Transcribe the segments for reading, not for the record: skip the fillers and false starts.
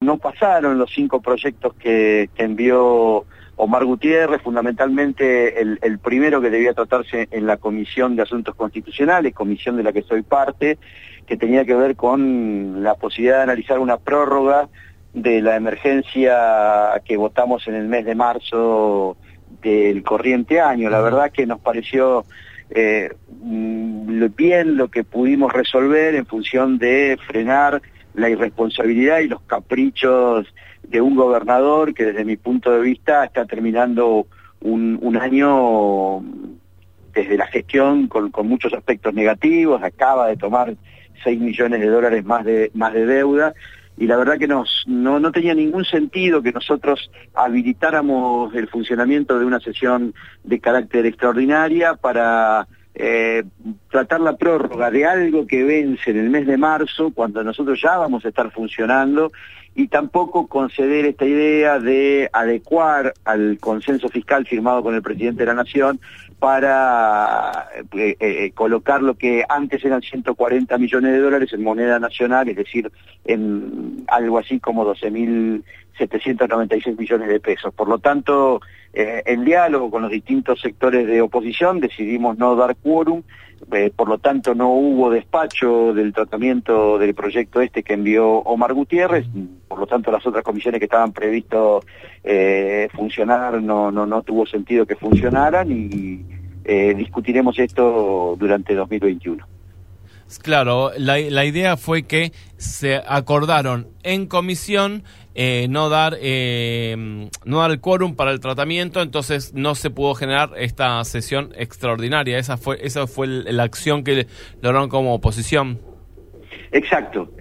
no pasaron los 5 proyectos que envió Omar Gutiérrez, fundamentalmente el primero que debía tratarse en la Comisión de Asuntos Constitucionales, comisión de la que soy parte, que tenía que ver con la posibilidad de analizar una prórroga de la emergencia que votamos en el mes de marzo del corriente año. La verdad que nos pareció bien lo que pudimos resolver en función de frenar la irresponsabilidad y los caprichos de un gobernador que desde mi punto de vista está terminando un año desde la gestión con muchos aspectos negativos. Acaba de tomar $6 millones más de deuda, y la verdad que no tenía ningún sentido que nosotros habilitáramos el funcionamiento de una sesión de carácter extraordinaria para tratar la prórroga de algo que vence en el mes de marzo, cuando nosotros ya vamos a estar funcionando, y tampoco conceder esta idea de adecuar al consenso fiscal firmado con el presidente de la Nación para colocar lo que antes eran $140 millones en moneda nacional, es decir, en algo así como 12.796 millones de pesos. Por lo tanto, en diálogo con los distintos sectores de oposición decidimos no dar quórum, por lo tanto no hubo despacho del tratamiento del proyecto que envió Omar Gutiérrez. Por lo tanto las otras comisiones que estaban previstos funcionar no tuvo sentido que funcionaran, y discutiremos esto durante 2021. Claro, la idea fue que se acordaron en comisión no dar el quórum para el tratamiento, entonces no se pudo generar esta sesión extraordinaria. Esa fue la acción que lograron como oposición. Exacto.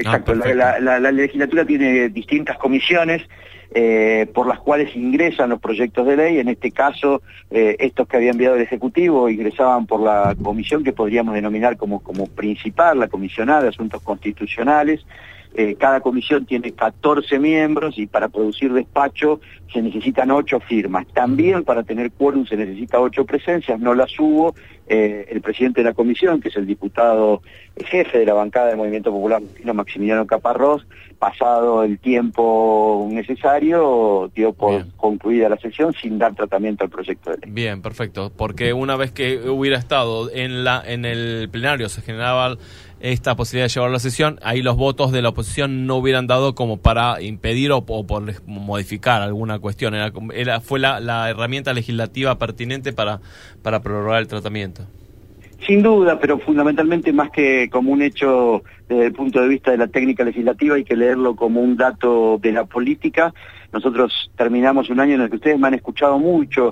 La legislatura tiene distintas comisiones por las cuales ingresan los proyectos de ley. En este caso, estos que había enviado el Ejecutivo ingresaban por la comisión que podríamos denominar como principal, la comisionada de Asuntos Constitucionales. Cada comisión tiene 14 miembros y para producir despacho se necesitan 8 firmas. También para tener quórum se necesita 8 presencias, no las hubo. El presidente de la comisión, que es el diputado jefe de la bancada del Movimiento Popular, Maximiliano Caparrós, pasado el tiempo necesario, dio por concluida la sesión sin dar tratamiento al proyecto de ley. Bien, perfecto, porque una vez que hubiera estado en el plenario se generaba esta posibilidad de llevar la sesión, ahí los votos de la oposición no hubieran dado como para impedir o por modificar alguna cuestión. Fue la herramienta legislativa pertinente para prorrogar el tratamiento. Sin duda, pero fundamentalmente más que como un hecho desde el punto de vista de la técnica legislativa, hay que leerlo como un dato de la política. Nosotros terminamos un año en el que ustedes me han escuchado mucho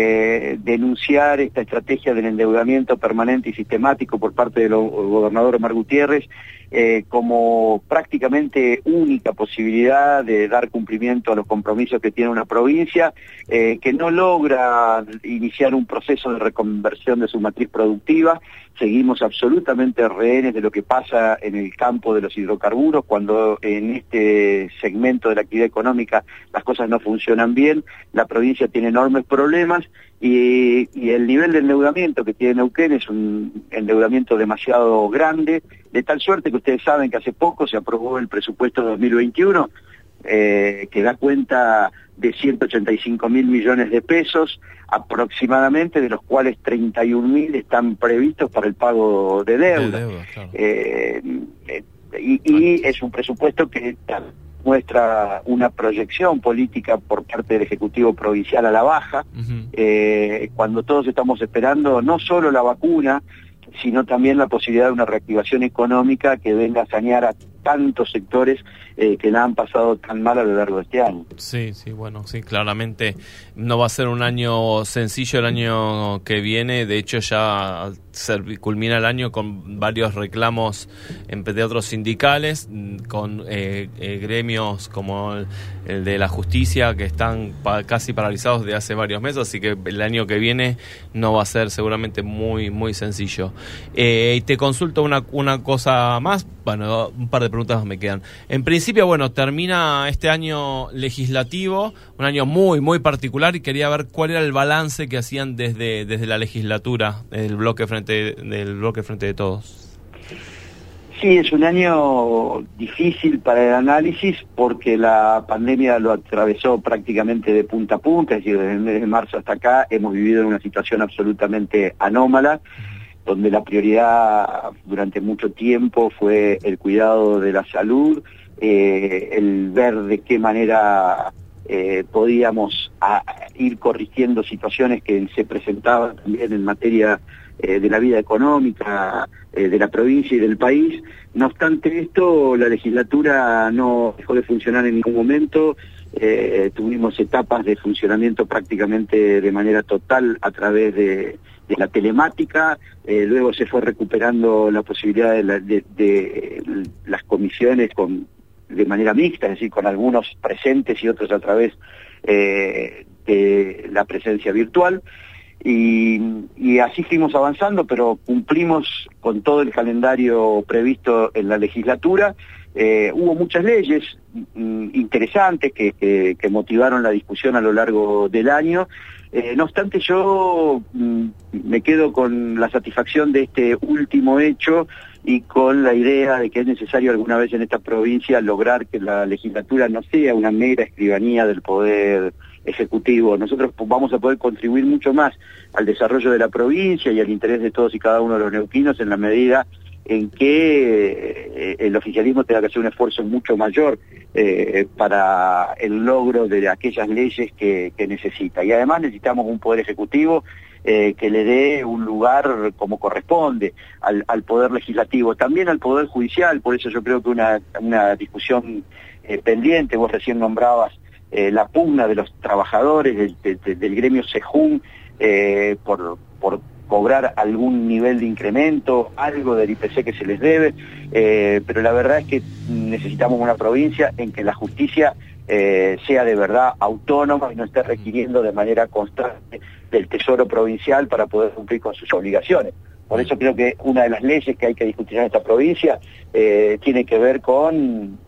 denunciar esta estrategia del endeudamiento permanente y sistemático por parte del gobernador Omar Gutiérrez como prácticamente única posibilidad de dar cumplimiento a los compromisos que tiene una provincia que no logra iniciar un proceso de reconversión de su matriz productiva. Seguimos absolutamente rehenes de lo que pasa en el campo de los hidrocarburos, cuando en este segmento de la actividad económica las cosas no funcionan bien. La provincia tiene enormes problemas y el nivel de endeudamiento que tiene Neuquén es un endeudamiento demasiado grande, de tal suerte que ustedes saben que hace poco se aprobó el presupuesto de 2021, que da cuenta de 185.000 millones de pesos aproximadamente, de los cuales 31.000 están previstos para el pago de deuda. Claro. Y es un presupuesto que muestra una proyección política por parte del Ejecutivo Provincial a la baja, cuando todos estamos esperando no solo la vacuna, sino también la posibilidad de una reactivación económica que venga a sanear a tantos sectores que la han pasado tan mal a lo largo de este año. Sí, claramente no va a ser un año sencillo el año que viene. De hecho ya culmina el año con varios reclamos de otros sindicales, con gremios como el de la justicia, que están casi paralizados de hace varios meses, así que el año que viene no va a ser seguramente muy, muy sencillo. Y te consulto una cosa más, bueno, un par de preguntas me quedan. En principio, bueno, termina este año legislativo, un año muy, muy particular, y quería ver cuál era el balance que hacían desde la legislatura del bloque frente de todos. Sí, es un año difícil para el análisis porque la pandemia lo atravesó prácticamente de punta a punta, es decir, desde el mes de marzo hasta acá hemos vivido en una situación absolutamente anómala, donde la prioridad durante mucho tiempo fue el cuidado de la salud, el ver de qué manera podíamos ir corrigiendo situaciones que se presentaban también en materia de la vida económica de la provincia y del país. No obstante esto, la legislatura no dejó de funcionar en ningún momento. Tuvimos etapas de funcionamiento prácticamente de manera total a través de la telemática, luego se fue recuperando la posibilidad de las comisiones de manera mixta, es decir, con algunos presentes y otros a través de la presencia virtual. Y así fuimos avanzando, pero cumplimos con todo el calendario previsto en la legislatura. Hubo muchas leyes interesantes que motivaron la discusión a lo largo del año. No obstante, yo me quedo con la satisfacción de este último hecho y con la idea de que es necesario alguna vez en esta provincia lograr que la legislatura no sea una mera escribanía del Poder Ejecutivo. Nosotros vamos a poder contribuir mucho más al desarrollo de la provincia y al interés de todos y cada uno de los neuquinos en la medida en que el oficialismo tenga que hacer un esfuerzo mucho mayor para el logro de aquellas leyes que necesita. Y además necesitamos un Poder Ejecutivo que le dé un lugar como corresponde al Poder Legislativo, también al Poder Judicial. Por eso yo creo que una discusión pendiente, vos recién nombrabas la pugna de los trabajadores del gremio SEJUN por cobrar algún nivel de incremento, algo del IPC que se les debe, pero la verdad es que necesitamos una provincia en que la justicia sea de verdad autónoma y no esté requiriendo de manera constante del Tesoro Provincial para poder cumplir con sus obligaciones. Por eso creo que una de las leyes que hay que discutir en esta provincia tiene que ver con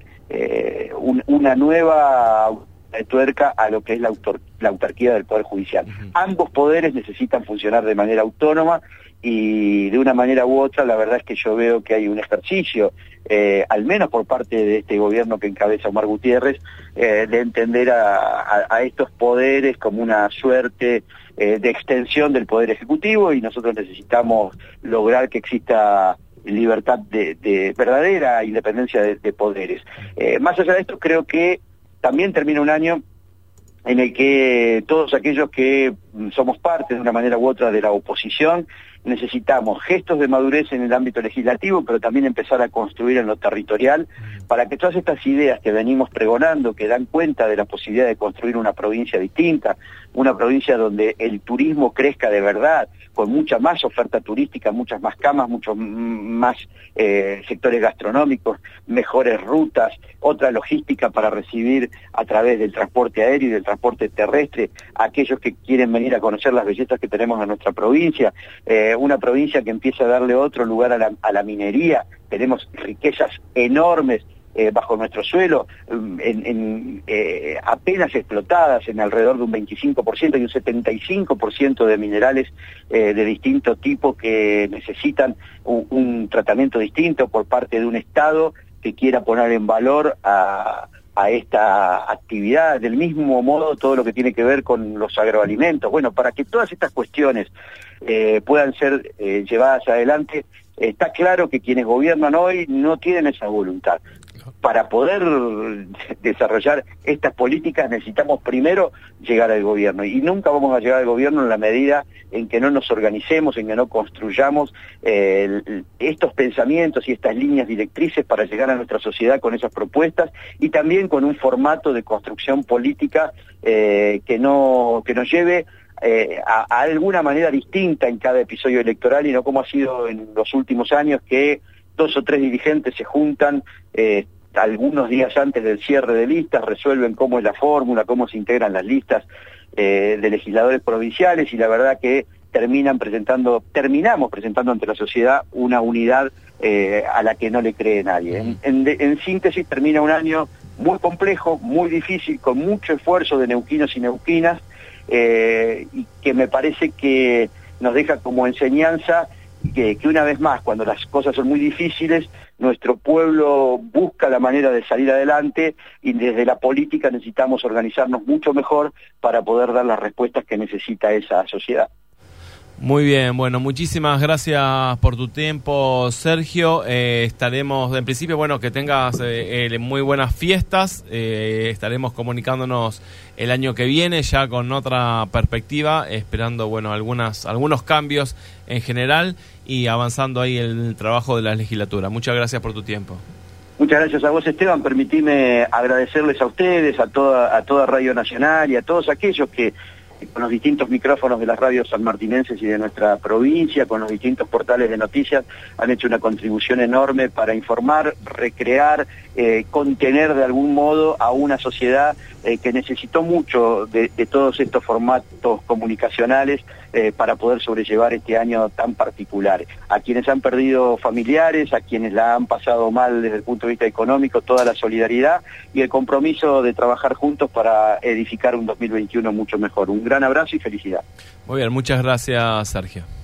una nueva de tuerca a lo que es la autarquía del Poder Judicial. Ambos poderes necesitan funcionar de manera autónoma y de una manera u otra la verdad es que yo veo que hay un ejercicio, al menos por parte de este gobierno que encabeza Omar Gutiérrez, de entender a estos poderes como una suerte de extensión del Poder Ejecutivo, y nosotros necesitamos lograr que exista libertad de verdadera independencia de poderes. Más allá de esto, creo que también termina un año en el que todos aquellos que somos parte de una manera u otra de la oposición necesitamos gestos de madurez en el ámbito legislativo, pero también empezar a construir en lo territorial para que todas estas ideas que venimos pregonando, que dan cuenta de la posibilidad de construir una provincia distinta, una provincia donde el turismo crezca de verdad, con mucha más oferta turística, muchas más camas, muchos más sectores gastronómicos, mejores rutas, otra logística para recibir a través del transporte aéreo y del transporte terrestre a aquellos que quieren venir a conocer las bellezas que tenemos en nuestra provincia, una provincia que empieza a darle otro lugar a la minería. Tenemos riquezas enormes bajo nuestro suelo, apenas explotadas en alrededor de un 25% y un 75% de minerales de distinto tipo que necesitan un tratamiento distinto por parte de un Estado que quiera poner en valor a esta actividad. Del mismo modo todo lo que tiene que ver con los agroalimentos. Bueno, para que todas estas cuestiones puedan ser llevadas adelante, está claro que quienes gobiernan hoy no tienen esa voluntad. Para poder desarrollar estas políticas necesitamos primero llegar al gobierno, y nunca vamos a llegar al gobierno en la medida en que no nos organicemos, en que no construyamos estos pensamientos y estas líneas directrices para llegar a nuestra sociedad con esas propuestas, y también con un formato de construcción política que nos lleve a alguna manera distinta en cada episodio electoral, y no como ha sido en los últimos años, que 2 o 3 dirigentes se juntan algunos días antes del cierre de listas, resuelven cómo es la fórmula, cómo se integran las listas de legisladores provinciales, y la verdad que terminamos presentando ante la sociedad una unidad a la que no le cree nadie. En síntesis, termina un año muy complejo, muy difícil, con mucho esfuerzo de neuquinos y neuquinas, y que me parece que nos deja como enseñanza que una vez más, cuando las cosas son muy difíciles, nuestro pueblo busca la manera de salir adelante y desde la política necesitamos organizarnos mucho mejor para poder dar las respuestas que necesita esa sociedad. Muy bien, bueno, muchísimas gracias por tu tiempo, Sergio. Estaremos, en principio, bueno, que tengas muy buenas fiestas. Estaremos comunicándonos el año que viene ya con otra perspectiva, esperando, bueno, algunos cambios en general y avanzando ahí el trabajo de la legislatura. Muchas gracias por tu tiempo. Muchas gracias a vos, Esteban. Permitime agradecerles a ustedes, a toda Radio Nacional y a todos aquellos que con los distintos micrófonos de las radios sanmartinenses y de nuestra provincia, con los distintos portales de noticias, han hecho una contribución enorme para informar, recrear, contener de algún modo a una sociedad que necesitó mucho de todos estos formatos comunicacionales para poder sobrellevar este año tan particular. A quienes han perdido familiares, a quienes la han pasado mal desde el punto de vista económico, toda la solidaridad y el compromiso de trabajar juntos para edificar un 2021 mucho mejor. Un gran abrazo y felicidad. Muy bien, muchas gracias, Sergio.